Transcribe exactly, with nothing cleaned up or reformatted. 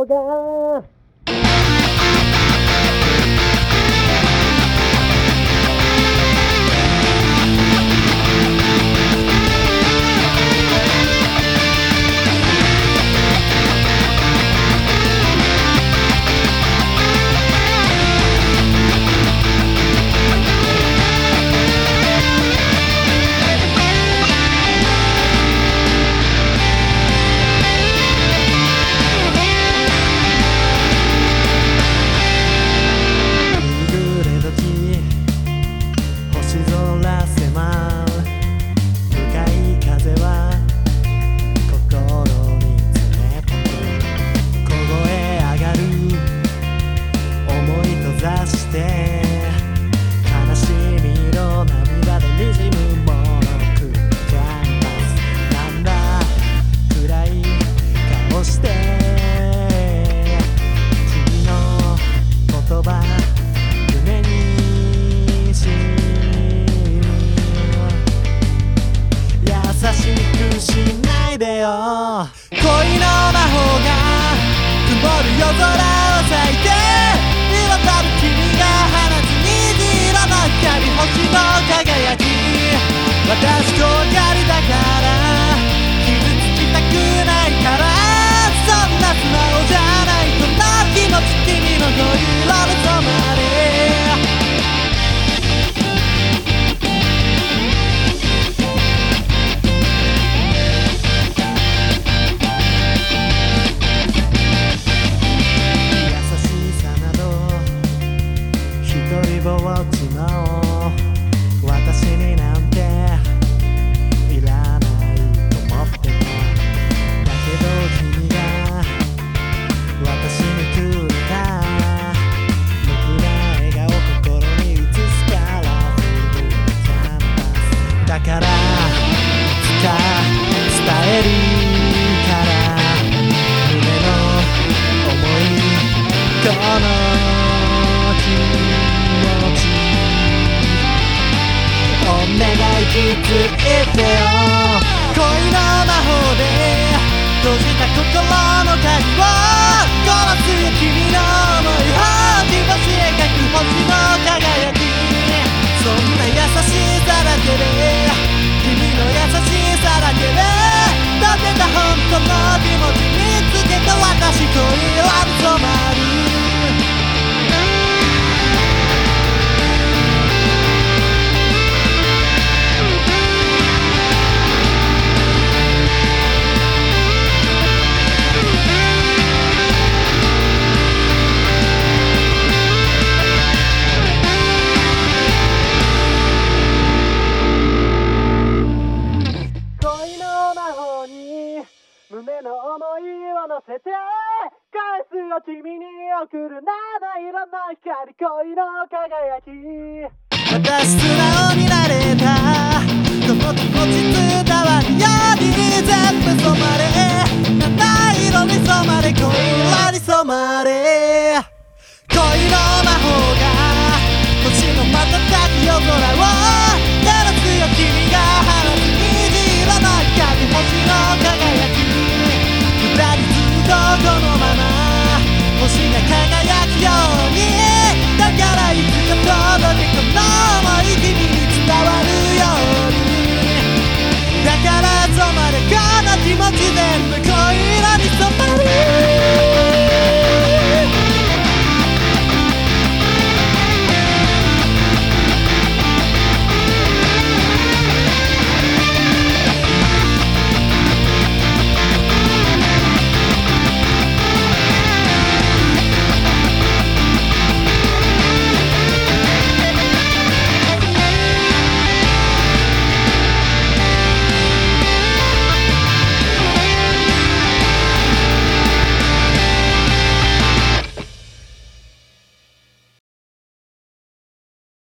方がして悲しみの涙でにじむものくキャンバスなんだ暗い顔して君の言葉胸にし優しくしないでよ恋の魔法が曇る夜空を咲いて彩る君が放つ虹色の光星の輝き私とやりだから傷つきたくないからそんな素直じゃないこの気持ち君の恋色で染まれぼっちの私になんていらないと思ってただけど君が私にくれた僕な笑顔心に映すからフルキャンバスだからいつか伝えるから胸の想いこの君お願い気づいてよ恋の魔法で閉じた心の鍵を壊すよ君の想いを日星描く星の輝きそんな優しさだけで君の優しさだけで溶けた本当の気持ち見つけた私恋は染まる胸の想いを乗せて返すよ君に送る七色の光恋の輝き私素直になれたこの気持ち伝わるように全部染まれ七色に染まれ恋色に染まれ恋の魔法が星の瞬く夜空を照らすよ君が放つ虹色の光星の輝き二人ずっとこのまま星が輝くようにだからいつ